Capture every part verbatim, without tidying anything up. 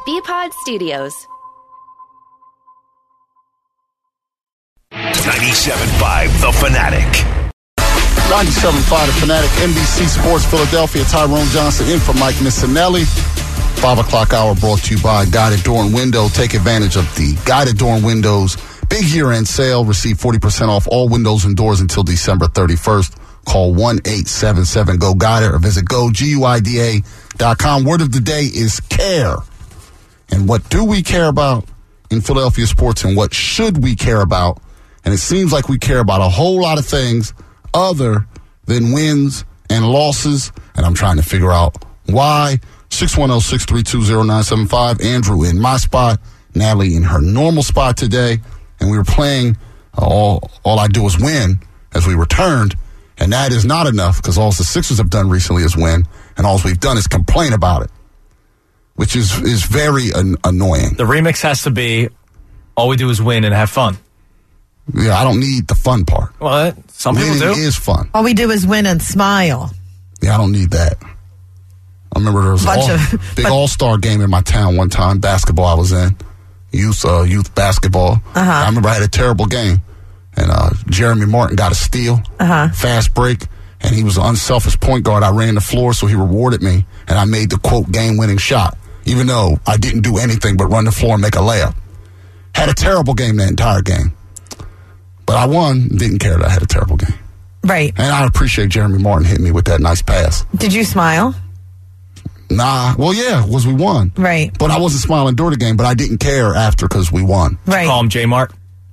B-Pod Studios. ninety-seven point five The Fanatic. ninety-seven point five The Fanatic, N B C Sports Philadelphia. Tyrone Johnson in for Mike Missinelli. Five o'clock hour brought to you by Guided Door and Window. Take advantage of the Guided Door and Windows big year-end sale. Receive forty percent off all windows and doors until December thirty-first. Call one eight seven seven G O Guida or visit go G U I D A dot com. Word of the day is care. And what do we care about in Philadelphia sports, and what should we care about? And it seems like we care about a whole lot of things other than wins and losses, and I'm trying to figure out why. six one zero, six three two, zero nine seven five. Andrew in my spot, Natalie in her normal spot today, and we were playing uh, all all I do is win as we returned, and that is not enough because all the Sixers have done recently is win, and all we've done is complain about it, which is, is very an- annoying. The remix has to be all we do is win and have fun. Yeah, I don't need the fun part. Well, some people Winning do. is fun. All we do is win and smile. Yeah, I don't need that. I remember there was a Bunch all, of- big but- all-star game in my town one time, basketball I was in, youth uh, youth basketball. Uh-huh. I remember I had a terrible game, and uh, Jeremy Martin got a steal, Uh-huh. fast break, and he was an unselfish point guard. I ran the floor, so he rewarded me, and I made the, quote, game-winning shot, even though I didn't do anything but run the floor and make a layup. Had a terrible game that entire game. But I won, didn't care that I had a terrible game. Right. And I appreciate Jeremy Martin hitting me with that nice pass. Did you smile? Nah, well, yeah, was we won. Right. But I wasn't smiling during the game, but I didn't care after because we won. Right. Call him J Mart.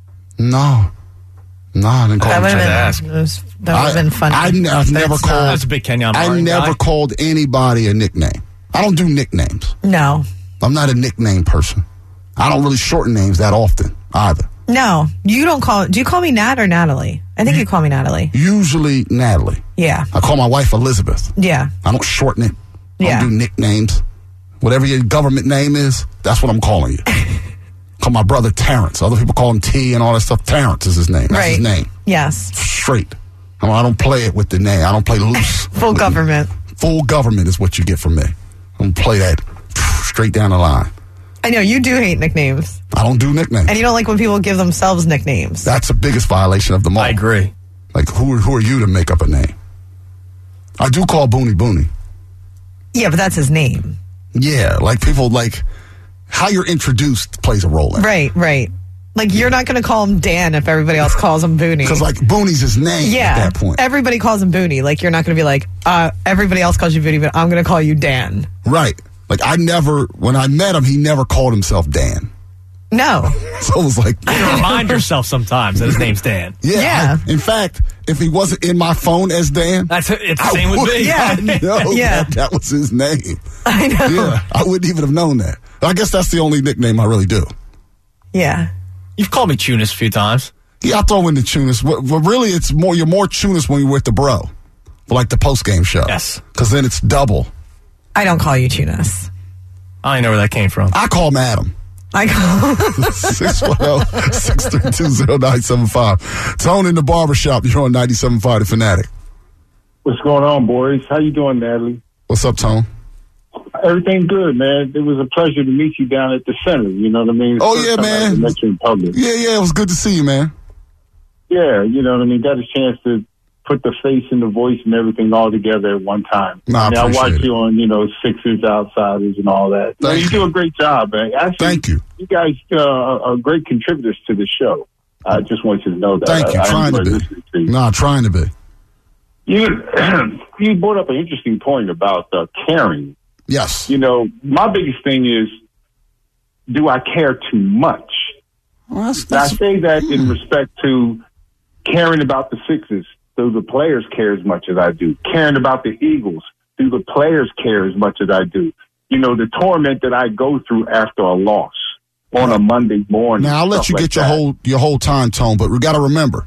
No. No, I didn't call That him would Jay. have been, that was- that would have been funny. I, I, I've never That's called. That's a big Kenyon I Martin never guy. called anybody a nickname. I don't do nicknames. No. I'm not a nickname person. I don't really shorten names that often either. No. You don't call, do you call me Nat or Natalie? I think you call me Natalie. Usually Natalie. Yeah. I call my wife Elizabeth. Yeah. I don't shorten it. I Yeah. don't do nicknames. Whatever your government name is, that's what I'm calling you. Call my brother Terrence. Other people call him T and all that stuff. Terrence is his name. That's Right. his name. Yes. Straight. I don't, I don't play it with the name. I don't play loose. Full government. Full government is what you get from me. I don't play that straight down the line. I know, you do hate nicknames. I don't do nicknames. And you don't like when people give themselves nicknames. That's the biggest violation of them all. I agree. Like, who, who are you to make up a name? I do call Booney Booney. Yeah, but that's his name. Yeah, like people, like, how you're introduced plays a role in it. Right, right. Like, you're not going to call him Dan if everybody else calls him Booney. Because, like, Booney's his name yeah, at that point. everybody calls him Booney. Like, you're not going to be like, uh, everybody else calls you Booney, but I'm going to call you Dan. Right. Like, I never, when I met him, he never called himself Dan. No. So it was like, You remind yourself sometimes that his name's Dan. yeah. Yeah. I- in fact, if he wasn't in my phone as Dan, That's it's the I same with would me. Yeah. not know Yeah. that, that was his name. I know. Yeah, I wouldn't even have known that. I guess that's the only nickname I really do. Yeah. You've called me Tunis a few times. Yeah, I throw in the Tunis. But, but really, it's more, you're more Tunis when you're with the bro. For like the post-game show. Yes. Because then it's double. I don't call you Tunis. I don't even know where that came from. I call him Adam. I call six one zero, six three two, zero nine seven five. Tone in the barbershop. You're on ninety-seven point five The Fanatic. What's going on, boys? How you doing, Natalie? What's up, Tone? Everything good, man. It was a pleasure to meet you down at the center. You know what I mean? Oh, First yeah, time I man. ever met you in public. Yeah, yeah, it was good to see you, man. Yeah, you know what I mean? Got a chance to put the face and the voice and everything all together at one time. No, I I mean, I appreciate watch it. you on, you know, Sixers, Outsiders, and all that. Man, Thank you you. do a great job, man. Actually, Thank you. You guys uh, are great contributors to the show. I just want you to know that. Thank you. I, I Trying to enjoy be. listening to you. Nah, trying to be. You, you brought up an interesting point about uh, caring. Yes. You know, my biggest thing is, do I care too much? Well, that's, And I that's, say that in hmm. respect to caring about the Sixers. Do the players care as much as I do? Caring about the Eagles. Do the players care as much as I do? You know, the torment that I go through after a loss on a Monday morning. Now I'll let stuff you like get your that. whole your whole time, Tone, but we got to remember,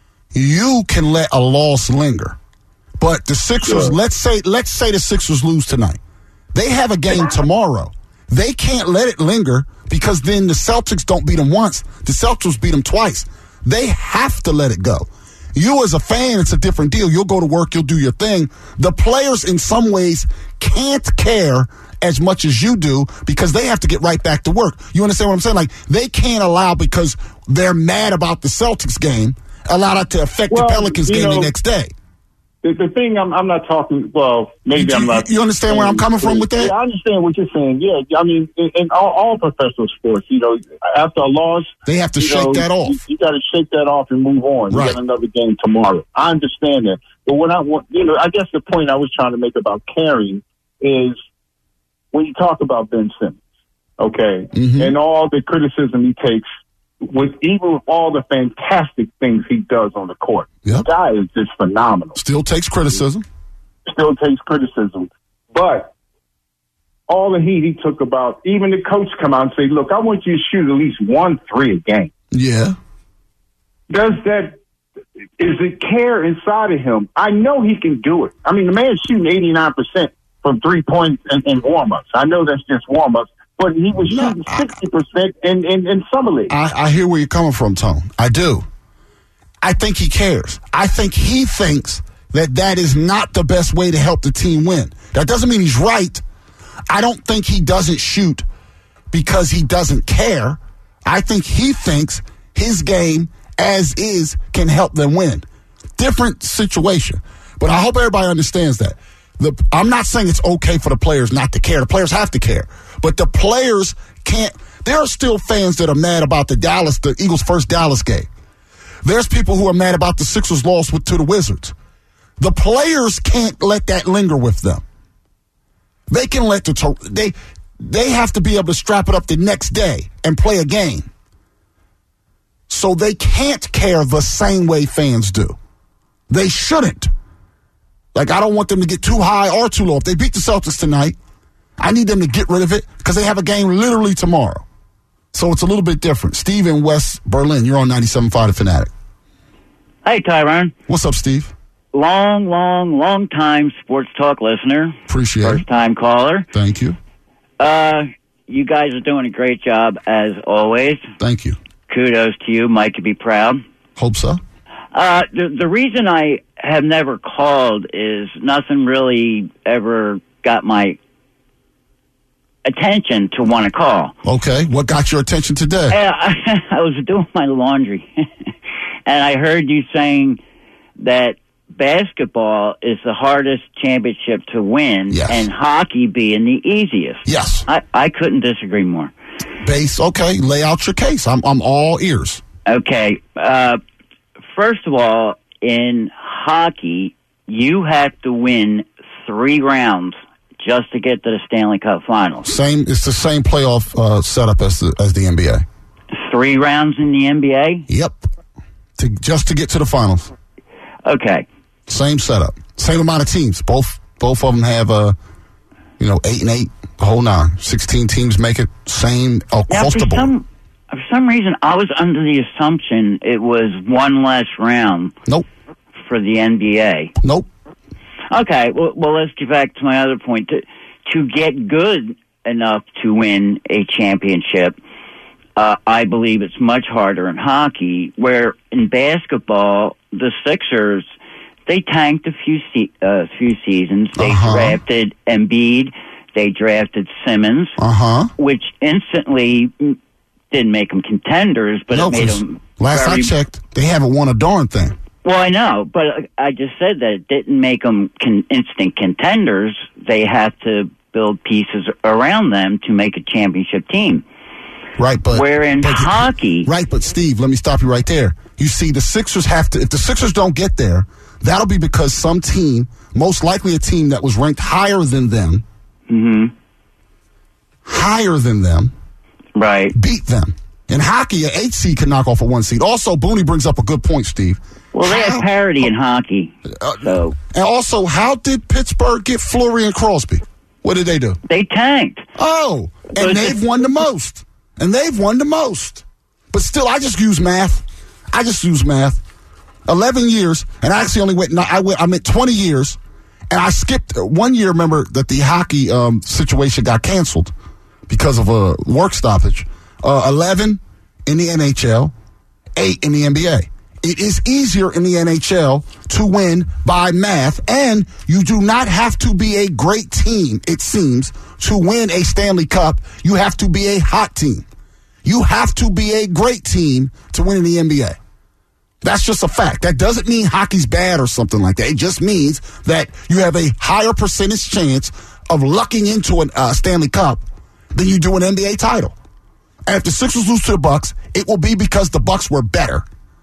you can let a loss linger, but the Sixers. Sure. Let's say let's say the Sixers lose tonight. They have a game tomorrow. They can't let it linger because then the Celtics don't beat them once. The Celtics beat them twice. They have to let it go. You as a fan, it's a different deal. You'll go to work, you'll do your thing. The players in some ways can't care as much as you do because they have to get right back to work. You understand what I'm saying? Like, they can't allow, because they're mad about the Celtics game, allow that to affect well, the Pelicans game know, the next day. The, the thing, I'm, I'm not talking, well, maybe you, I'm not. You understand saying, where I'm coming from with that? Yeah, I understand what you're saying. Yeah, I mean, in, in all, all professional sports, you know, after a loss, they have to shake know, that off. You, you got to shake that off and move on. Right. You got another game tomorrow. I understand that. But what I want, you know, I guess the point I was trying to make about caring is when you talk about Ben Simmons, okay, mm-hmm. and all the criticism he takes, with even with all the fantastic things he does on the court, yep. the guy is just phenomenal. Still takes criticism. Still takes criticism. But all the heat he took about, even the coach come out and say, look, I want you to shoot at least one three a game. Yeah. Does that, is it care inside of him? I know he can do it. I mean, the man's shooting eighty-nine percent from three points in, in warm-ups. I know that's just warm-ups. But he was no, shooting sixty percent in, in, in summer league. I, I hear where you're coming from, Tone. I do. I think he cares. I think he thinks that that is not the best way to help the team win. That doesn't mean he's right. I don't think he doesn't shoot because he doesn't care. I think he thinks his game as is can help them win. Different situation. But I hope everybody understands that. The, I'm not saying it's okay for the players not to care. The players have to care. But the players can't. There are still fans that are mad about the Dallas, the Eagles' first Dallas game. There's people who are mad about the Sixers' loss with, to the Wizards. The players can't let that linger with them. They can let the they they have to be able to strap it up the next day and play a game. So they can't care the same way fans do. They shouldn't. Like, I don't want them to get too high or too low. If they beat the Celtics tonight, I need them to get rid of it because they have a game literally tomorrow. So it's a little bit different. Steve in West Berlin, you're on ninety-seven point five The Fanatic. Hey, Tyrone. What's up, Steve? Long, long, long time sports talk listener. Appreciate First it. First time caller. Thank you. Uh, you guys are doing a great job as always. Thank you. Kudos to you. Mike could be proud. Hope so. Uh, the, the reason I have never called is nothing really ever got my attention to want to call. Okay. What got your attention today? I, I was doing my laundry, and I heard you saying that basketball is the hardest championship to win, yes. and hockey being the easiest. Yes. I, I couldn't disagree more. Base, okay. Lay out your case. I'm, I'm all ears. Okay. Uh, first of all, in hockey, you have to win three rounds just to get to the Stanley Cup Finals. Same. It's the same playoff uh, setup as the as the N B A. Three rounds in the N B A? Yep. To just to get to the finals. Okay. Same setup. Same amount of teams. Both both of them have uh, you know eight and eight. The whole nine. Sixteen teams make it. Same across the board. Some, for some reason, I was under the assumption it was one less round. Nope. For the N B A. Nope. Okay, well, well, let's get back to my other point. To, to get good enough to win a championship, uh, I believe it's much harder in hockey, where in basketball, the Sixers, they tanked a few se- uh, few seasons. They uh-huh. drafted Embiid. They drafted Simmons, uh-huh. which instantly didn't make them contenders, but no, it made them last very... I checked, they haven't won a darn thing. Well, I know, but I just said that it didn't make them con- instant contenders. They have to build pieces around them to make a championship team. Right, but... Where in but, hockey... Right, but Steve, let me stop you right there. You see, the Sixers have to... If the Sixers don't get there, that'll be because some team, most likely a team that was ranked higher than them, mm-hmm. higher than them, right, beat them. In hockey, an eight seed can knock off a one seed. Also, Booney brings up a good point, Steve. Well, they how, have parity in hockey. Uh, so. And also, how did Pittsburgh get Fleury and Crosby? What did they do? They tanked. Oh, and so they've won the most. And they've won the most. But still, I just use math. I just use math. Eleven years, and I actually only went. I went. I meant twenty years, and I skipped one year. Remember that the hockey um, situation got canceled because of a work stoppage. Uh, Eleven in the N H L, eight in the N B A. It is easier in the N H L to win by math, and you do not have to be a great team, it seems, to win a Stanley Cup. You have to be a hot team. You have to be a great team to win in the N B A. That's just a fact. That doesn't mean hockey's bad or something like that. It just means that you have a higher percentage chance of lucking into a uh, Stanley Cup than you do an N B A title. And if the Sixers lose to the Bucks, it will be because the Bucks were better.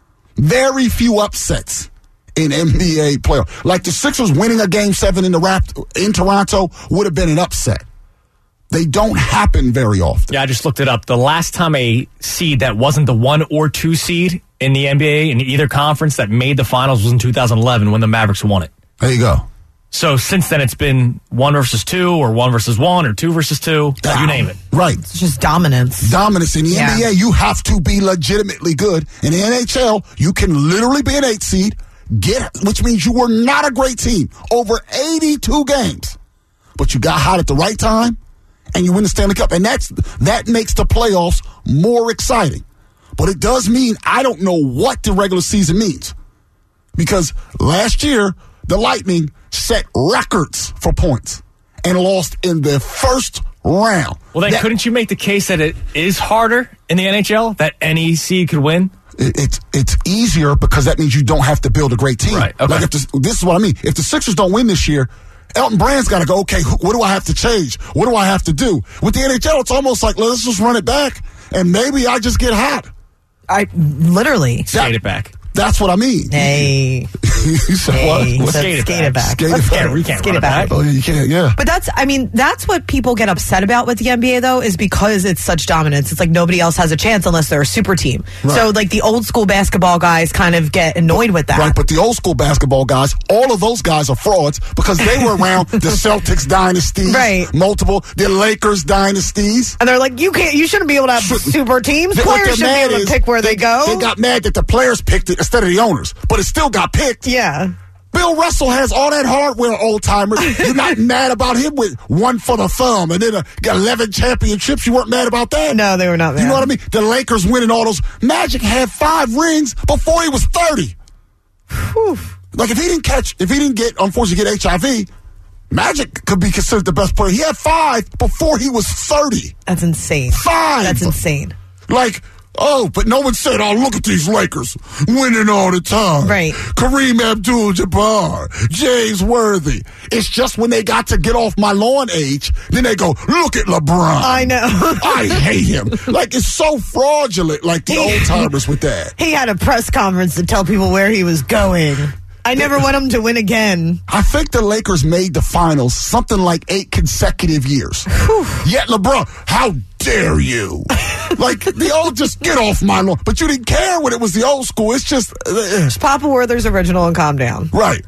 Very few upsets in N B A playoff. Like the Sixers winning a game seven in the Rapt- in Toronto would have been an upset. They don't happen very often. Yeah, I just looked it up. The last time a seed that wasn't the one or two seed in the N B A in either conference that made the finals was in two thousand eleven when the Mavericks won it. There you go. So since then, it's been one versus two, or one versus one, or two versus two. Wow. You name it. Right. It's just dominance. Dominance. In the Yeah. N B A, you have to be legitimately good. In the N H L, you can literally be an eight seed, get, which means you were not a great team over eighty-two games. But you got hot at the right time, and you win the Stanley Cup. And that's that makes the playoffs more exciting. But it does mean I don't know what the regular season means. Because last year, the Lightning set records for points and lost in the first round. Well, then That- couldn't you make the case that it is harder in the N H L, that any seed could win? It, it's it's easier because that means you don't have to build a great team. Right, okay. Like if the, this is what I mean. If the Sixers don't win this year, Elton Brand's got to go, okay, wh- what do I have to change? What do I have to do? With the N H L, it's almost like, let's just run it back, and maybe I just get hot. I literally. Skate it back. That's what I mean. Hey. You said Hey. what? He What? said Skate it skate back. it back. Skate it Let's back. get We can't skate run it it back. back. Oh, you can't, yeah. But that's, I mean, that's what people get upset about with the N B A, though, is because it's such dominance. It's like nobody else has a chance unless they're a super team. Right. So, like, the old school basketball guys kind of get annoyed with that. Right, but the old school basketball guys, all of those guys are frauds because they were around the Celtics dynasties, Right. multiple, the Lakers dynasties. And they're like, you can't, you shouldn't be able to have Shouldn't. super teams. What Players they're should be mad able to is pick where they, go. They got mad that the players picked it instead of the owners, but it still got picked. Yeah. Bill Russell has all that hardware, old timers. You're not mad about him with one for the thumb and then uh, got eleven championships. You weren't mad about that? No, they were not mad. You know what I mean? The Lakers winning all those. Magic had five rings before he was thirty. Whew. Like if he didn't catch, if he didn't get, unfortunately, get H I V, Magic could be considered the best player. He had five before he was thirty. That's insane. Five. That's insane. Like, oh, but no one said, oh, look at these Lakers winning all the time. Right. Kareem Abdul-Jabbar, James Worthy. It's just when they got to get off my lawn age, then they go, look at LeBron. I know. I hate him. Like, it's so fraudulent, like the old timers with that. He had a press conference to tell people where he was going. I never want him to win again. I think the Lakers made the finals something like eight consecutive years. Yet LeBron, how dare you? Like, the old, just get off my lawn. But you didn't care when it was the old school. It's just, uh, Papa Werther's original and calm down. right.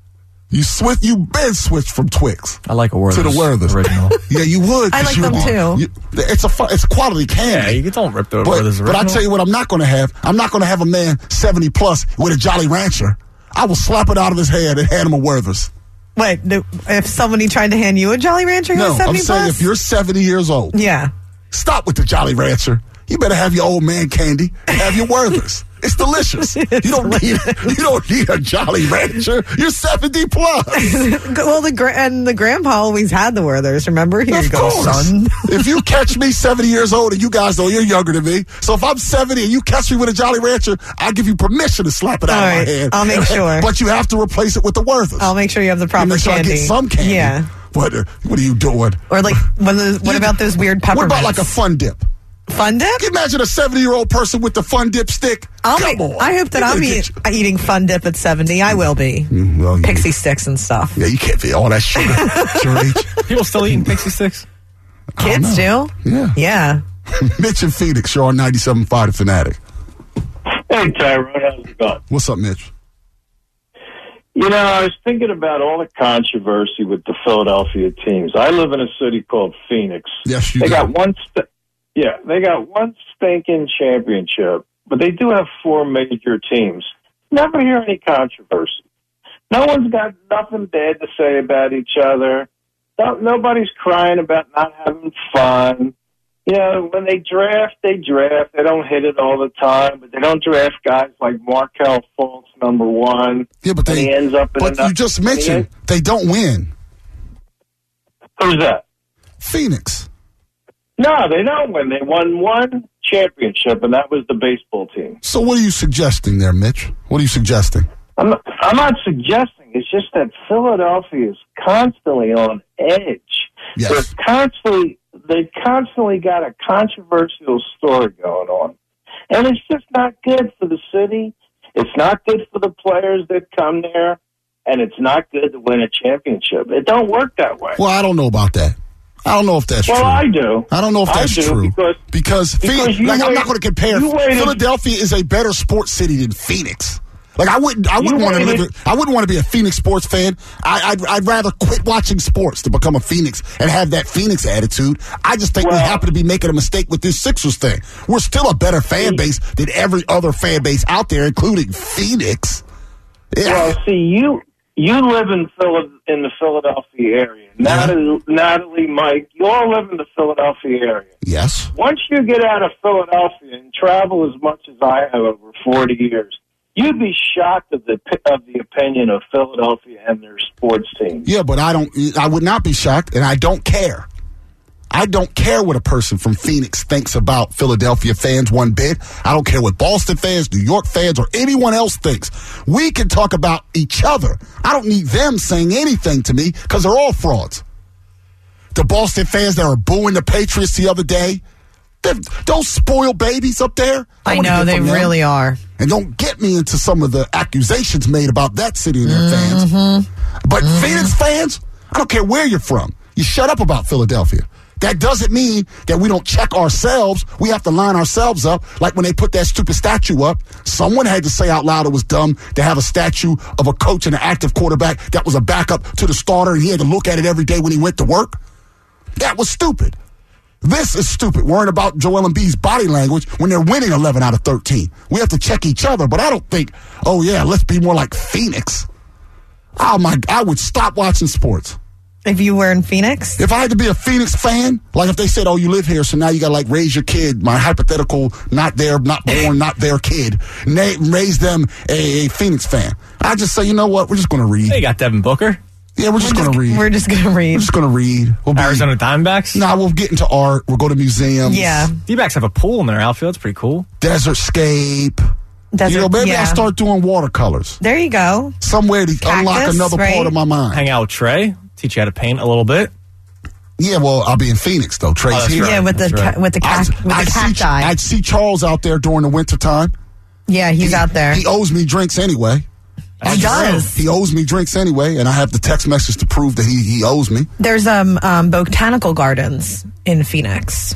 You switch, you been switched from Twix I like a Werther's to the Werther's. original. Yeah, you would. I 'cause like you them would- too. you- it's a fu- it's quality candy. Yeah, you don't rip the But, Werther's but original. I tell you what, I'm not going to have. I'm not going to have a man seventy plus with a Jolly Rancher. I will slap it out of his head and hand him a Werther's. Wait, the, if somebody tried to hand you a Jolly Rancher who No, was seventy I'm saying plus? if you're seventy years old, Yeah. stop with the Jolly Rancher. You better have your old man candy. Have your Werther's. It's delicious. You don't need you don't need a Jolly Rancher. You're seventy plus. Well, the gra- and the grandpa always had the Werther's. Remember? Here Of you go, course. son. If you catch me seventy years old, and you guys know you're younger than me, so if I'm seventy and you catch me with a Jolly Rancher, I'll give you permission to slap it out All of right, my hand. I'll make sure. But you have to replace it with the Werther's. I'll make sure you have the You proper make sure candy. I get some candy. Yeah. What, uh, what are you doing? Or like, what, are- what You- about those weird What peppermints? about like a Fun Dip? Fun Dip? Can you imagine a seventy-year-old person with the Fun Dip stick? I'll Come make- on. I hope that You're I'm gonna eat, get eating Fun Dip at seventy. I will be. you- well, you- Pixie sticks and stuff. Yeah, you can't be all that sugar at your age. People still eating Pixie Sticks? Kids do? Yeah. Yeah. Mitch and Phoenix, you're on ninety-seven point five The Fanatic. Hey, Tyrone, how's it going? What's up, Mitch? You know, I was thinking about all the controversy with the Philadelphia teams. I live in a city called Phoenix. Yes, you They do. got one, st- yeah, they got one stinking championship, but they do have four major teams. Never hear any controversy. No one's got nothing bad to say about each other. No, nobody's crying about not having fun. Yeah, when they draft, they draft. They don't hit it all the time, but they don't draft guys like Markelle Fultz, number one. Yeah, but and they. he ends up in but another, you just mentioned he, they don't win. Who's that? Phoenix. No, they don't win. They won one championship, and that was the baseball team. So what are you suggesting there, Mitch? What are you suggesting? I'm not, I'm not suggesting. It's just that Philadelphia is constantly on edge. Yes. They're constantly, they constantly got a controversial story going on. And it's just not good for the city. It's not good for the players that come there. And it's not good to win a championship. It don't work that way. Well, I don't know about that. I don't know if that's well, true. Well, I do. I don't know if I that's do true. Because, because, because Phoenix, you like, waited, I'm not going to compare. Waited, Philadelphia is a better sports city than Phoenix. Like I wouldn't, I wouldn't want to live. I wouldn't want to be a Phoenix sports fan. I, I'd, I'd rather quit watching sports to become a Phoenix and have that Phoenix attitude. I just think well, we happen to be making a mistake with this Sixers thing. We're still a better fan base than every other fan base out there, including Phoenix. Yeah. Well, see, you you live in Phil in the Philadelphia area. Natalie, yeah. Natalie, Mike, you all live in the Philadelphia area. Yes. Once you get out of Philadelphia and travel as much as I have over forty years. You'd be shocked of the of the opinion of Philadelphia and their sports team. Yeah, but I don't. I would not be shocked, and I don't care. I don't care what a person from Phoenix thinks about Philadelphia fans one bit. I don't care what Boston fans, New York fans, or anyone else thinks. We can talk about each other. I don't need them saying anything to me because they're all frauds. The Boston fans that are booing the Patriots the other day. Those spoiled babies up there. I, I know, they really are. And don't get me into some of the accusations made about that city and their mm-hmm. fans. But mm-hmm. Phoenix fans, I don't care where you're from. You shut up about Philadelphia. That doesn't mean that we don't check ourselves. We have to line ourselves up. Like when they put that stupid statue up, someone had to say out loud it was dumb to have a statue of a coach and an active quarterback that was a backup to the starter, and he had to look at it every day when he went to work. That was stupid. This is stupid, worrying about Joel Embiid's body language when they're winning eleven out of thirteen. We have to check each other, but I don't think, oh, yeah, let's be more like Phoenix. Oh, my, I would stop watching sports. If you were in Phoenix? If I had to be a Phoenix fan, like if they said, oh, you live here, so now you got to, like, raise your kid, my hypothetical, not there, not born, not there kid, na- raise them a, a Phoenix fan. I just say, you know what, we're just going to read. Hey, you got Devin Booker. Yeah, we're just, we're just going to read. We're just going to read. We're just going to read. We'll be, Arizona Diamondbacks? Nah, we'll get into art. We'll go to museums. Yeah. D-backs have a pool in their outfield. It's pretty cool. Desertscape. Desert, you know, maybe yeah. I'll start doing watercolors. There you go. Somewhere to Cactus, unlock another right? part of my mind. Hang out with Trey. Teach you how to paint a little bit. Yeah, well, I'll be in Phoenix, though. Trey's oh, here. Yeah, with the, right. ca- with the, ca- I'd, with the I'd cacti. See, I'd see Charles out there during the wintertime. Yeah, he's he, out there. He owes me drinks anyway. He does. He owes me drinks anyway, and I have the text message to prove that he, he owes me. There's um, um botanical gardens in Phoenix.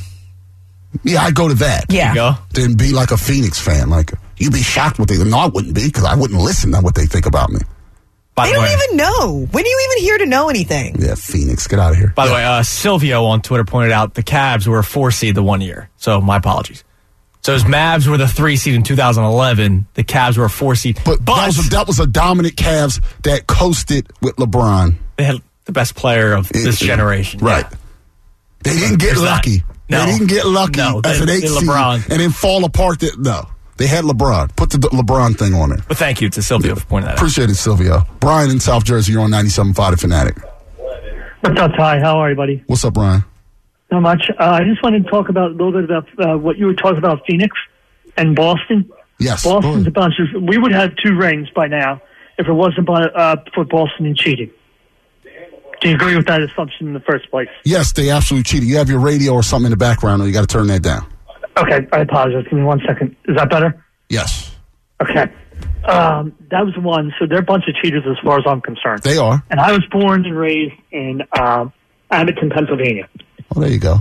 Yeah, I'd go to that. Yeah. There you go. Then be like a Phoenix fan. Like, you'd be shocked what they... No, I wouldn't be, because I wouldn't listen to what they think about me. By they the don't way, even know. When are you even here to know anything? Yeah, Phoenix, get out of here. By yeah. the way, uh, Silvio on Twitter pointed out the Cavs were a four seed the one year. So my apologies. So as Mavs were the three seed in two thousand eleven, the Cavs were a four seed. But, but that, was a, that was a dominant Cavs that coasted with LeBron. They had the best player of this it, generation. Right. Yeah. They didn't get There's lucky. No. They didn't get lucky No, as they- an eight they seed LeBron. and then fall apart. That, no. They had LeBron. Put the LeBron thing on it. But thank you to Silvio for pointing that out. Appreciate it, Silvio. Brian in South Jersey, you're on ninety-seven point five The Fanatic. What's up, Ty? How are you, buddy? What's up, Brian? Not much. Uh, I just wanted to talk about a little bit about uh, what you were talking about, Phoenix and Boston. Yes. Boston's a bunch of. We would have two rings by now if it wasn't by, uh, for Boston and cheating. Do you agree with that assumption in the first place? Yes, they absolutely cheated. You have your radio or something in the background, or you got to turn that down. Okay, I apologize. Give me one second. Is that better? Yes. Okay. Um, that was one. So they're a bunch of cheaters as far as I'm concerned. They are. And I was born and raised in um, Abington, Pennsylvania. Oh, there you go.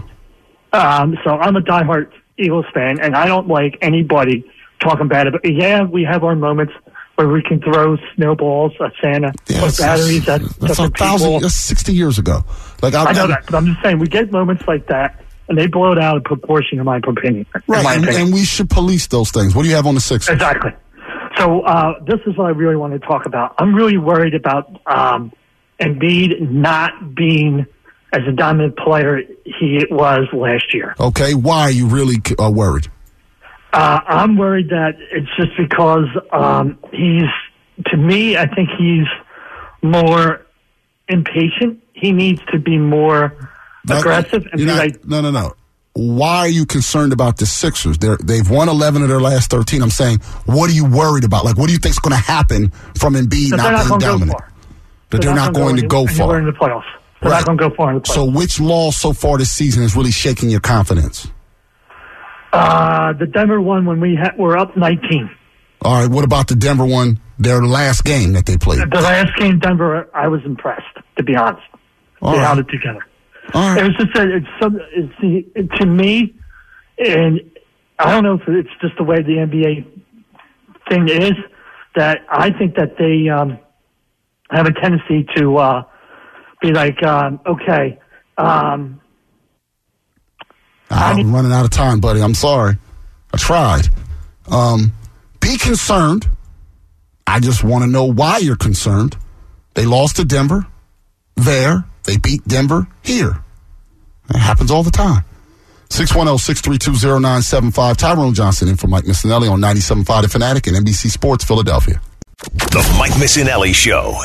Um, so I'm a diehard Eagles fan, and I don't like anybody talking bad about it. Yeah, we have our moments where we can throw snowballs at Santa Yeah, or that's, batteries at that's a different thousand. people. That's sixty years ago. Like I, I know I, that, but I'm just saying we get moments like that, and they blow it out of proportion, in my opinion. in Right, my and, opinion. and we should police those things. What do you have on the Sixers? Exactly. So uh, this is what I really want to talk about. I'm really worried about um, Embiid not being as a dominant player he was last year. Okay, why are you really uh, worried? Uh, I'm worried that it's just because um, he's, to me, I think he's more impatient. He needs to be more That- aggressive and be you're not- like, no, no, no. Why are you concerned about the Sixers? They're, they've won eleven of their last thirteen. I'm saying, what are you worried about? Like, what do you think's going to happen from Embiid that they're not not being going to go dominant? far. That they're, not going to go anywhere far. in the playoffs. They're Right. not going to go far in the playoffs. So which loss so far this season is really shaking your confidence? Uh, the Denver one when we ha- were up nineteen. All right, what about the Denver one, their last game that they played? The last game, Denver, I was impressed, to be honest. All they right. held it together. All right. It was just that it's, some, it's the, it, to me, and I don't know if it's just the way the N B A thing is, that I think that they um, have a tendency to uh, be like, um, okay, um, I'm I mean- running out of time, buddy. I'm sorry. I tried. Um, be concerned. I just want to know why you're concerned. They lost to Denver there. They beat Denver here. It happens all the time. six one zero, six three two, zero nine seven five. Tyrone Johnson in for Mike Missinelli on ninety-seven point five The Fanatic and N B C Sports Philadelphia. The Mike Missinelli Show.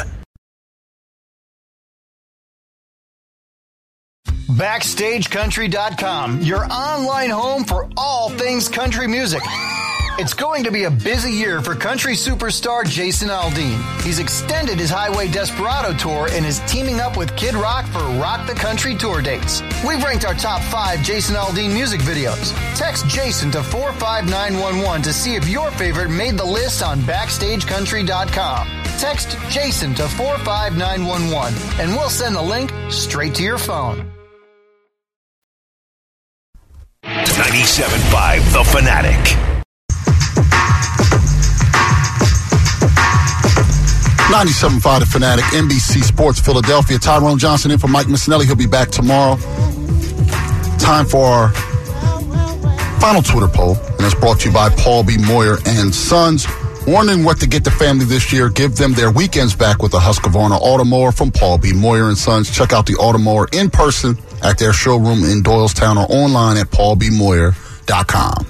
Backstage Country dot com, your online home for all things country music. It's going to be a busy year for country superstar Jason Aldean. He's extended his Highway Desperado tour and is teaming up with Kid Rock for Rock the Country tour dates. We've ranked our top five Jason Aldean music videos. Text Jason to four five nine one one to see if your favorite made the list on Backstage Country dot com. Text Jason to four five nine one one and we'll send the link straight to your phone. ninety-seven point five The Fanatic. ninety-seven point five The Fanatic, N B C Sports Philadelphia. Tyrone Johnson in for Mike Missinelli. He'll be back tomorrow. Time for our final Twitter poll, and it's brought to you by Paul B. Moyer and Sons. Wondering what to get the family this year? Give them their weekends back with a Husqvarna Automower from Paul B. Moyer and Sons. Check out the Automower in person at their showroom in Doylestown or online at paul b moyer dot com.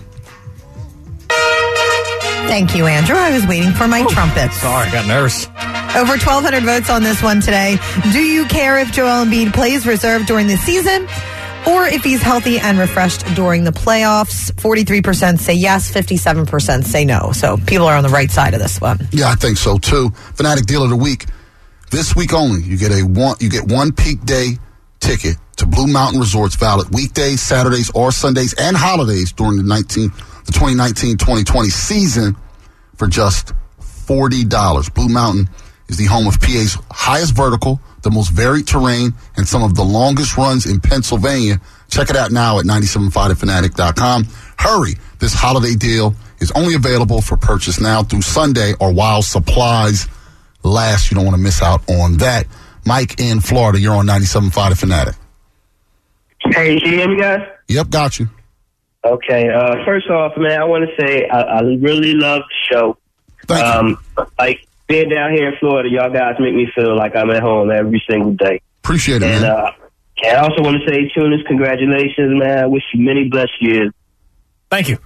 Thank you, Andrew. I was waiting for my trumpet. Sorry, I got nervous. Over twelve hundred votes on this one today. Do you care if Joel Embiid plays reserve during the season or if he's healthy and refreshed during the playoffs? forty-three percent say yes, fifty-seven percent say no. So people are on the right side of this one. Yeah, I think so too. Fanatic Deal of the Week. This week only, you get a one you get one peak day ticket to Blue Mountain Resorts, valid weekdays, Saturdays, or Sundays, and holidays during the nineteen the twenty nineteen twenty twenty season for just forty dollars. Blue Mountain is the home of P A's highest vertical, the most varied terrain, and some of the longest runs in Pennsylvania. Check it out now at ninety-seven point five the fanatic dot com. Hurry! This holiday deal is only available for purchase now through Sunday or while supplies last. You don't want to miss out on that. Mike in Florida, you're on ninety-seven point five The Fanatic. Hey, you hear me, guys? Yep, got you. Okay. Uh, first off, man, I want to say I, I really love the show. Thank um, you. Like, being down here in Florida, y'all guys make me feel like I'm at home every single day. Appreciate it, and, man. Uh, and I also want to say, Tunis, congratulations, man. I wish you many blessed years. Thank you.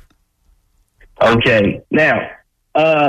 Okay. Now, uh,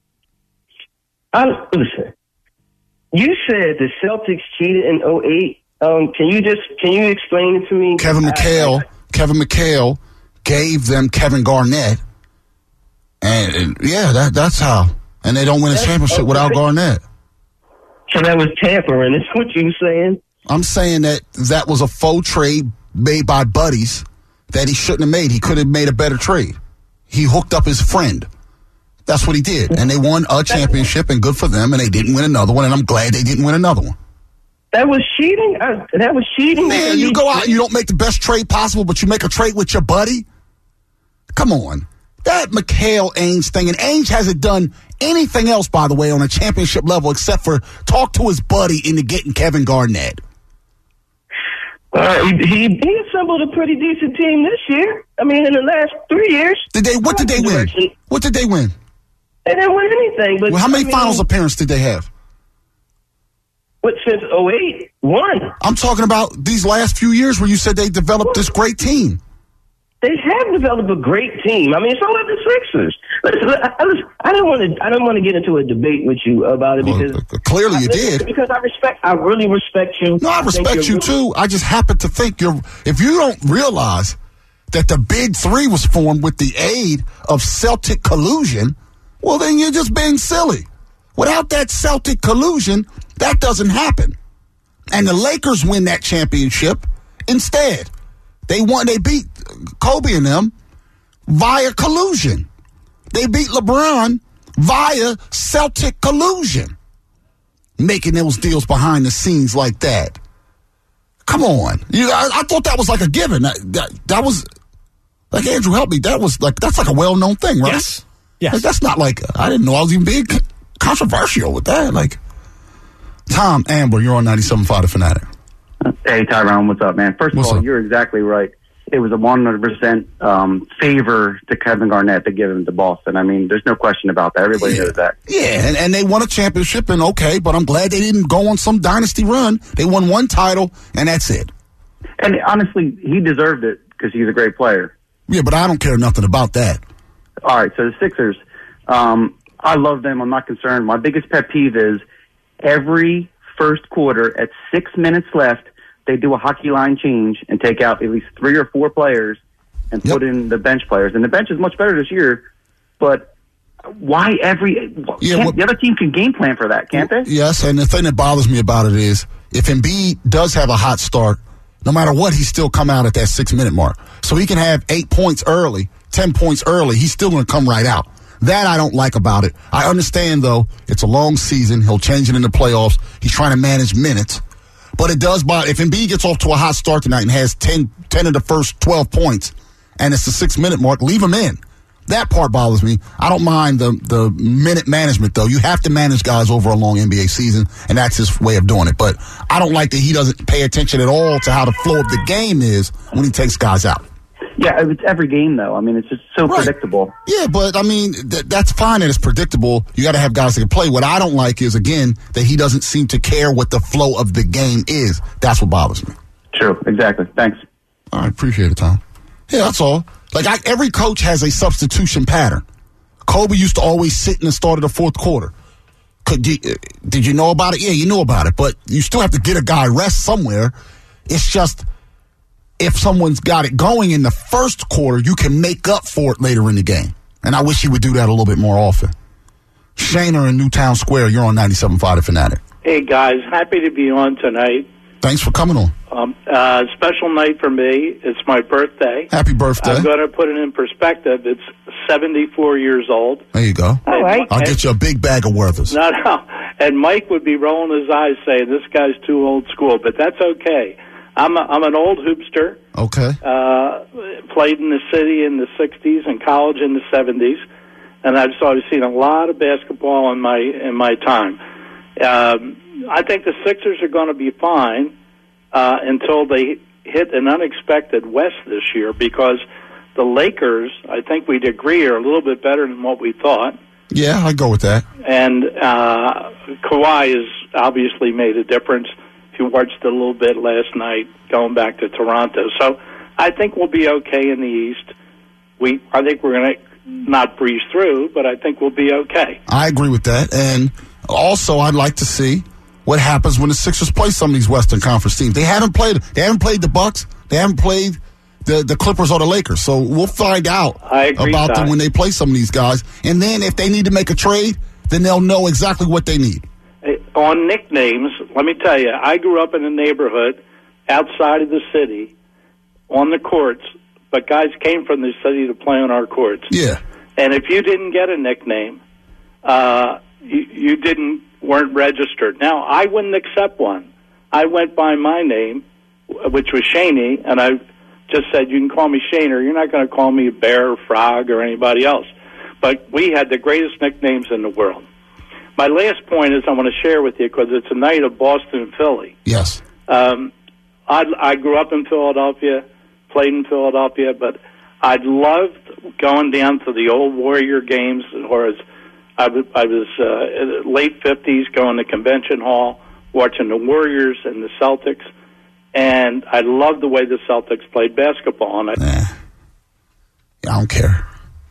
I, listen, you said the Celtics cheated in oh eight. Um, can you just, can you explain it to me? Kevin McHale, I, Kevin McHale gave them Kevin Garnett. And, and yeah, that that's how. And they don't win a championship okay. without Garnett. So that was tampering, is what you saying? I'm saying that that was a faux trade made by buddies that he shouldn't have made. He could have made a better trade. He hooked up his friend. That's what he did. And they won a championship, and good for them, and they didn't win another one, and I'm glad they didn't win another one. That was cheating? I, that was cheating? Man, you go out and you don't make the best trade possible, but you make a trade with your buddy? Come on. That McHale Ainge thing, and Ainge hasn't done anything else, by the way, on a championship level except for talk to his buddy into getting Kevin Garnett. Uh, he, he assembled a pretty decent team this year. I mean, in the last three years. Did they? What did they win? What did they win? They didn't win anything. But well, how many I mean, finals appearances did they have? What, since oh eight? One. I'm talking about these last few years where you said they developed this great team. They have developed a great team. I mean, so have the Sixers. Listen, I, I, I don't want to. I don't want to get into a debate with you about it because well, clearly I, you listen, did. Because I respect. I really respect you. No, I respect I you really, too. I just happen to think you're. If you don't realize that the Big Three was formed with the aid of Celtic collusion, well, then you're just being silly. Without that Celtic collusion, that doesn't happen. And the Lakers win that championship instead. They won. They beat Kobe and them via collusion. They beat LeBron via Celtic collusion. Making those deals behind the scenes like that. Come on. You, I, I thought that was like a given. That, that, that was, like Andrew helped me, that was like, that's like a well-known thing, right? Yes. Yes. Like, that's not like, I didn't know I was even being controversial with that. Like, Tom Amber, you're on ninety-seven point five The Fanatic. Hey, Tyrone, what's up, man? First What's of all, up? You're exactly right. It was a one hundred percent um, favor to Kevin Garnett to give him to Boston. I mean, there's no question about that. Everybody yeah. knows that. Yeah, and, and they won a championship, and okay, but I'm glad they didn't go on some dynasty run. They won one title, and that's it. And honestly, he deserved it because he's a great player. Yeah, but I don't care nothing about that. All right, so the Sixers, um, I love them. I'm not concerned. My biggest pet peeve is every first quarter at six minutes left, they do a hockey line change and take out at least three or four players and Yep. put in the bench players. And the bench is much better this year, but why every Yeah, can't- well- the other team can game plan for that, can't they? Yes, and the thing that bothers me about it is if Embiid does have a hot start, no matter what, he still come out at that six-minute mark. So he can have eight points early, ten points early. He's still going to come right out. That I don't like about it. I understand, though, it's a long season. He'll change it in the playoffs. He's trying to manage minutes. But it does bother. If Embiid gets off to a hot start tonight and has ten, ten of the first twelve points, and it's the six-minute mark, leave him in. That part bothers me. I don't mind the the minute management, though. You have to manage guys over a long N B A season, and that's his way of doing it. But I don't like that he doesn't pay attention at all to how the flow of the game is when he takes guys out. Yeah, it's every game, though. I mean, it's just so Right. predictable. Yeah, but, I mean, th- that's fine that it's predictable. You got to have guys that can play. What I don't like is, again, that he doesn't seem to care what the flow of the game is. That's what bothers me. True, exactly. Thanks. All right, appreciate it, Tom. Yeah, that's all. Like, I, every coach has a substitution pattern. Kobe used to always sit in the start of the fourth quarter. Could you, uh, did you know about it? Yeah, you knew about it, but you still have to get a guy rest somewhere. It's just if someone's got it going in the first quarter, you can make up for it later in the game. And I wish he would do that a little bit more often. Shaner in Newtown Square, you're on ninety-seven point five The Fanatic. Hey, guys, happy to be on tonight. Thanks for coming on. Um, uh, special night for me. It's my birthday. Happy birthday. I'm going to put it in perspective. It's seventy-four years old. There you go. All right. I'll get you a big bag of Werthers. No, no. And Mike would be rolling his eyes saying, this guy's too old school, but that's okay. I'm a, I'm an old hoopster. Okay. Uh, played in the city in the sixties and college in the seventies. And I've, so I've seen a lot of basketball in my in my time. Um, I think the Sixers are going to be fine uh, until they hit an unexpected West this year because the Lakers, I think we'd agree, are a little bit better than what we thought. Yeah, I go with that. And uh, Kawhi has obviously made a difference. If you watched it a little bit last night, going back to Toronto. So I think we'll be okay in the East. We, I think we're going to not breeze through, but I think we'll be okay. I agree with that. And also, I'd like to see what happens when the Sixers play some of these Western Conference teams. They haven't played. They haven't played the Bucks. They haven't played the the Clippers or the Lakers. So we'll find out I agree, about them Ty. when they play some of these guys. And then if they need to make a trade, then they'll know exactly what they need. On nicknames, let me tell you, I grew up in a neighborhood outside of the city on the courts, but guys came from the city to play on our courts. Yeah. And if you didn't get a nickname, uh, you, you didn't weren't registered. Now, I wouldn't accept one. I went by my name, which was Shaney, and I just said, you can call me Shaner. You're not going to call me Bear or Frog or anybody else. But we had the greatest nicknames in the world. My last point is I want to share with you because it's a night of Boston and Philly. Yes. Um, I, I grew up in Philadelphia, played in Philadelphia, but I loved going down to the old Warrior games, or as I was, I was uh, in the late fifties going to Convention Hall, watching the Warriors and the Celtics, and I love the way the Celtics played basketball. And I, nah. I don't care.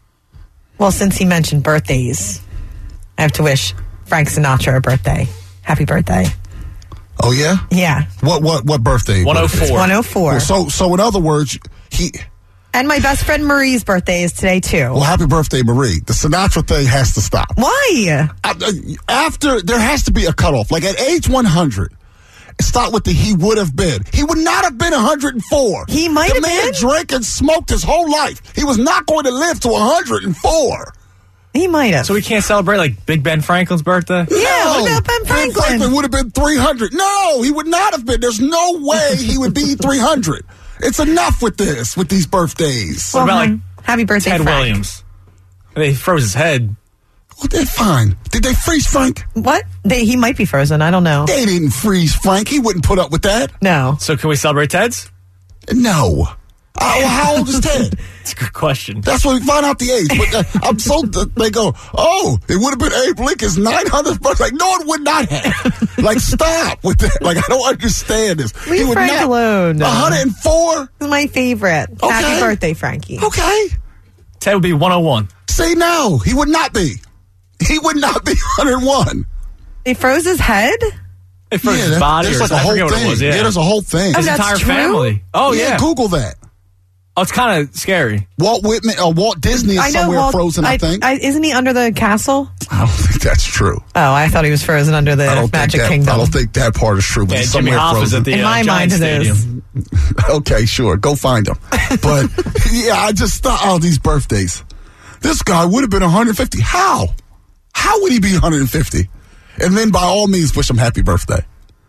Well, since he mentioned birthdays, I have to wish Frank Sinatra a birthday. Happy birthday. Oh, yeah? Yeah. What what what birthday? one oh four. one oh four. Well, so, so in other words, he... And my best friend Marie's birthday is today, too. Well, happy birthday, Marie. The Sinatra thing has to stop. Why? After, there has to be a cutoff. Like at age one hundred, start with the he would have been. He would not have been one hundred four. He might have been. The man drank and smoked his whole life. He was not going to live to one hundred four. He might have. So we can't celebrate like Big Ben Franklin's birthday? Yeah, no, what about Ben Franklin? Ben Franklin would have been three hundred. No, he would not have been. There's no way he would be three hundred. It's enough with this, with these birthdays. What about like happy birthday, Ted Frank. Williams? They froze his head. Well, they're fine. Did they freeze Frank? What? They, he might be frozen. I don't know. They didn't freeze Frank. He wouldn't put up with that. No. So can we celebrate Ted's? No. Uh, well, how old is Ted? That's a good question. That's when we find out the age. But uh, I'm so they go, oh, it would have been Abe Lincoln's nine hundredth birthday. Like, no, it would not have. Like, stop with that. Like, I don't understand this. Leave he would Frank not, alone. one hundred four. He's my favorite. Okay. Happy birthday, Frankie. Okay. Ted would be one oh one. Say no. He would not be. He would not be one hundred one. They froze his head? They froze Yeah, his that- body. there's Or like a I whole forget what thing. it was. Yeah, Yeah, there's a whole thing. Oh, His that's entire true? family. Oh, yeah, yeah. Google that. Oh, it's kind of scary. Walt Whitman, uh, Walt Disney is I know. somewhere Walt, frozen, I, I think. I, isn't he under the castle? I don't think that's true. Oh, I thought he was frozen under the I don't Magic think that, Kingdom. I don't think that part is true. But Yeah, he's Jimmy somewhere Hoff is frozen. at the In uh, my mind, Giants it is. Stadium. Okay, sure. Go find him. But, yeah, I just thought, oh, these birthdays. This guy would have been one hundred fifty. How? How would he be one hundred fifty? And then, by all means, wish him happy birthday.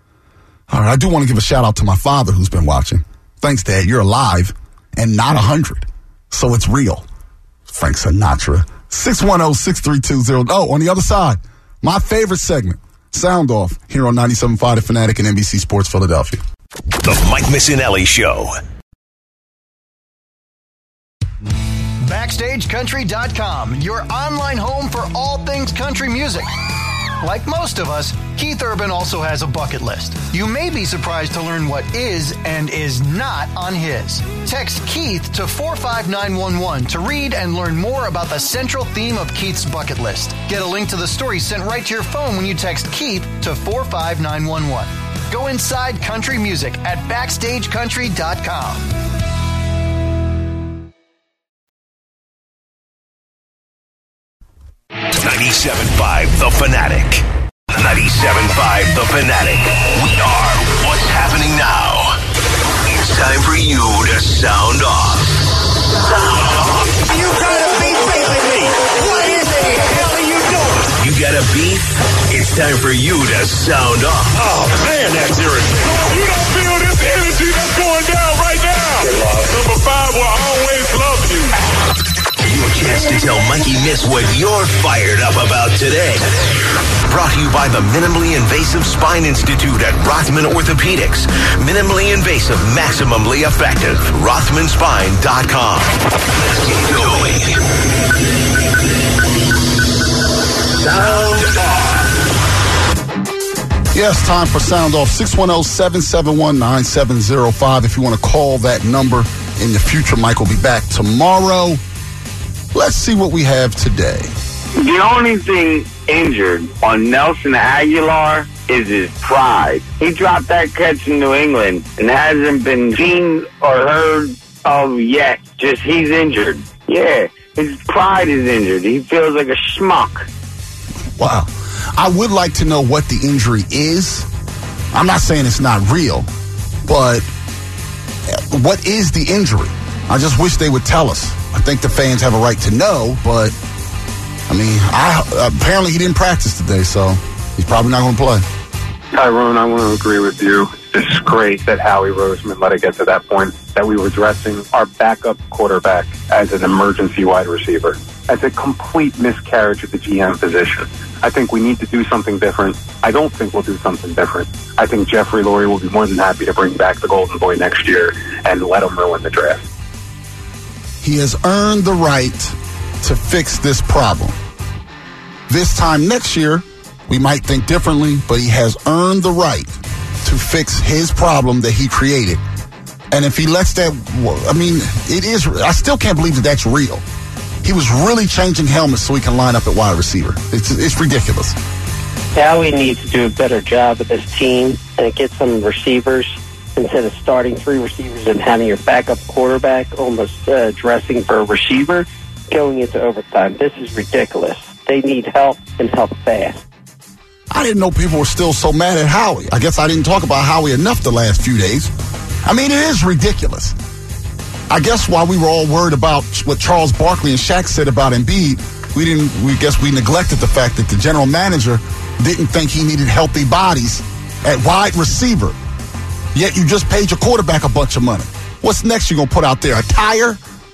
All right, I do want to give a shout-out to my father who's been watching. Thanks, Dad. You're alive and not one hundred. So it's real. Frank Sinatra. six one zero, six three two zero. Oh, on the other side, my favorite segment, Sound Off, here on ninety-seven point five The Fanatic and N B C Sports Philadelphia. The Mike Missinelli Show. Backstage Country dot com, your online home for all things country music. Like most of us, Keith Urban also has a bucket list. You may be surprised to learn what is and is not on his. Text Keith to four five nine one one to read and learn more about the central theme of Keith's bucket list. Get a link to the story sent right to your phone when you text Keith to four five nine one one. Go inside country music at backstage country dot com. ninety-seven point five The Fanatic. ninety-seven point five The Fanatic. We are what's happening now. It's time for you to sound off. Sound off. You got a beef with me. What in the hell are you doing? You got a beef? It's time for you to sound off. Oh, man, that's irritating. You don't feel this energy that's going down right now. Number five will always love you. Your chance to tell Mikey Miss what you're fired up about today. Brought to you by the Minimally Invasive Spine Institute at Rothman Orthopedics. Minimally invasive, maximally effective. Rothman Spine dot com. Let's get going. Sound off. Yes, time for Sound Off. six one zero, seven seven one, nine seven zero five. If you want to call that number in the future, Mike will be back tomorrow. Let's see what we have today. The only thing injured on Nelson Aguilar is his pride. He dropped that catch in New England and hasn't been seen or heard of yet. Just he's injured. Yeah, his pride is injured. He feels like a schmuck. Wow. I would like to know what the injury is. I'm not saying it's not real, but what is the injury? I just wish they would tell us. I think the fans have a right to know, but I mean, I, apparently he didn't practice today, so he's probably not going to play. Tyrone, I want to agree with you. It's great that Howie Roseman let it get to that point, that we were dressing our backup quarterback as an emergency wide receiver. That's a complete miscarriage of the G M position. I think we need to do something different. I don't think we'll do something different. I think Jeffrey Lurie will be more than happy to bring back the Golden Boy next year and let him ruin the draft. He has earned the right to fix this problem. This time next year, We might think differently, but he has earned the right to fix his problem that he created. And if he lets that, I mean, it is, I still can't believe that that's real. He was really changing helmets so he can line up at wide receiver. It's, it's ridiculous. Howie needs to do a better job with his team and get some receivers instead of starting three receivers and having your backup quarterback almost uh, dressing for a receiver going into overtime. This is ridiculous. They need help and help fast. I didn't know people were still so mad at Howie. I guess I didn't talk about Howie enough the last few days. I mean, it is ridiculous. I guess while we were all worried about what Charles Barkley and Shaq said about Embiid, we didn't. We guess we neglected the fact that the general manager didn't think he needed healthy bodies at wide receiver. Yet you just paid your quarterback a bunch of money. What's next? You gonna put out there a tire?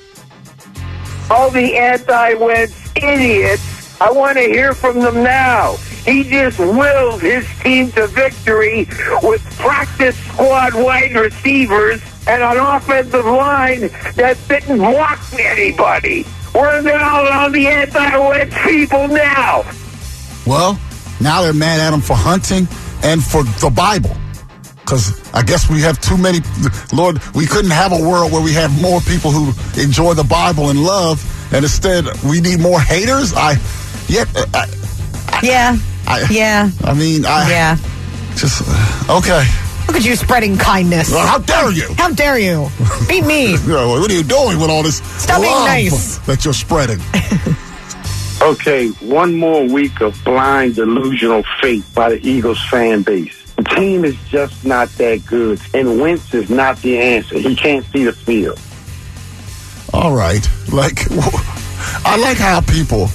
All the anti-Wentz idiots, I want to hear from them now. He just willed his team to victory with practice squad wide receivers and an offensive line that didn't block anybody. We're now on the anti-Wentz people now. Well, now they're mad at him for hunting and for the Bible. Because I guess we have too many. Lord, we couldn't have a world where we have more people who enjoy the Bible and love, and instead we need more haters. I, yet, I, I, yeah, I, yeah. I mean, I, yeah. Just okay. Look at you spreading kindness. Well, how dare you? How dare you? Be mean. What are you doing with all this Stop being love nice that you're spreading? Okay, one more week of blind, delusional faith by the Eagles fan base. The team is just not that good, and Wentz is not the answer. He can't see the field. All right. Like, I like how people,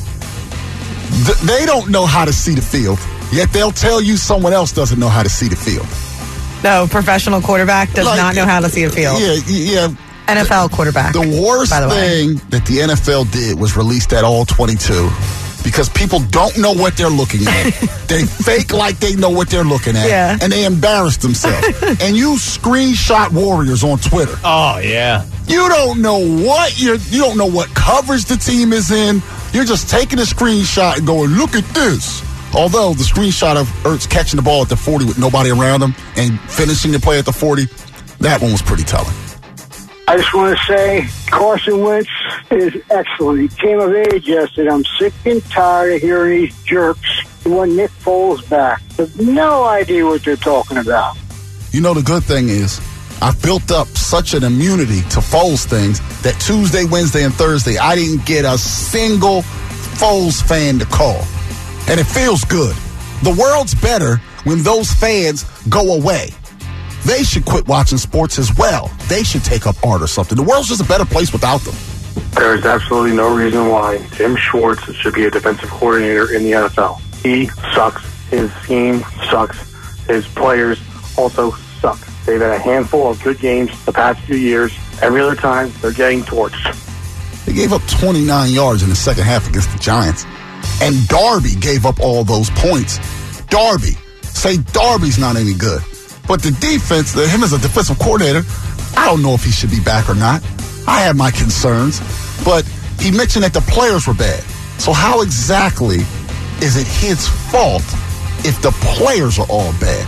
th- they don't know how to see the field, yet they'll tell you someone else doesn't know how to see the field. No, professional quarterback does Like, not know how to see a field. Yeah, yeah. N F L quarterback. The worst by the thing way. that the N F L did was release that all twenty-two because people don't know what they're looking at. They fake like they know what they're looking at, Yeah. and they embarrass themselves. And you screenshot warriors on Twitter. Oh, yeah. You don't know what you're, you don't know what coverage the team is in. You're just taking a screenshot and going, look at this. Although the screenshot of Ertz catching the ball at the forty with nobody around him and finishing the play at the forty, that one was pretty telling. I just want to say Carson Wentz is excellent. He came of age yesterday. I'm sick and tired of hearing these jerks who want Nick Foles back. They have no idea what they're talking about. You know, the good thing is I've built up such an immunity to Foles things that Tuesday, Wednesday, and Thursday, I didn't get a single Foles fan to call. And it feels good. The world's better when those fans go away. They should quit watching sports as well. They should take up art or something. The world's just a better place without them. There is absolutely no reason why Tim Schwartz should be a defensive coordinator in the N F L. He sucks. His scheme sucks. His players also suck. They've had a handful of good games the past few years. Every other time, they're getting torched. They gave up twenty-nine yards in the second half against the Giants. And Darby gave up all those points. Darby. Say Darby's not any good. But the defense, the, him as a defensive coordinator, I don't know if he should be back or not. I have my concerns. But he mentioned that the players were bad. So how exactly is it his fault if the players are all bad?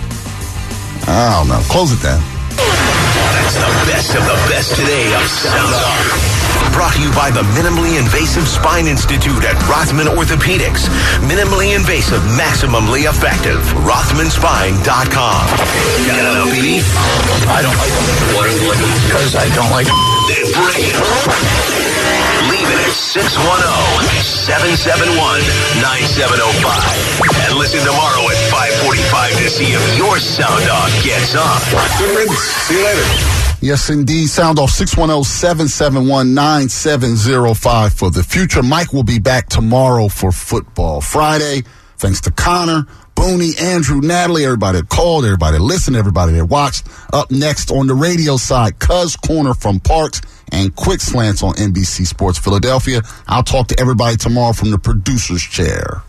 I don't know. Close it down. That's the best of the best today of Sound Off. Brought to you by the Minimally Invasive Spine Institute at Rothman Orthopedics. Minimally invasive, maximally effective. Rothman Spine dot com. Got an L P D? I don't like them. What is it? Because I don't like them. Then bring it. Leave it at six one zero, seven seven one, nine seven zero five. And listen tomorrow at five forty-five to see if your sound off gets on. See you later. Yes, indeed. Sound off six one zero, seven seven one, nine seven zero five for the future. Mike will be back tomorrow for Football Friday. Thanks to Connor, Booney, Andrew, Natalie, everybody that called, everybody that listened, everybody that watched. Up next on the radio side, Cuz Corner from Parks and Quick Slants on N B C Sports Philadelphia. I'll talk to everybody tomorrow from the producer's chair.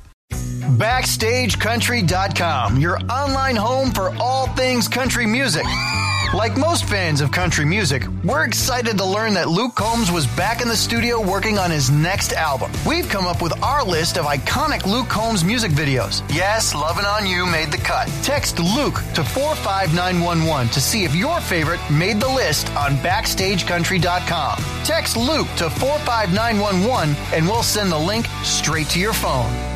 Backstage Country dot com, your online home for all things country music. Like most fans of country music, we're excited to learn that Luke Combs was back in the studio working on his next album. We've come up with our list of iconic Luke Combs music videos. Yes, Lovin' on You made the cut. Text Luke to four five nine one one to see if your favorite made the list on backstage country dot com. Text Luke to four five nine one one and we'll send the link straight to your phone.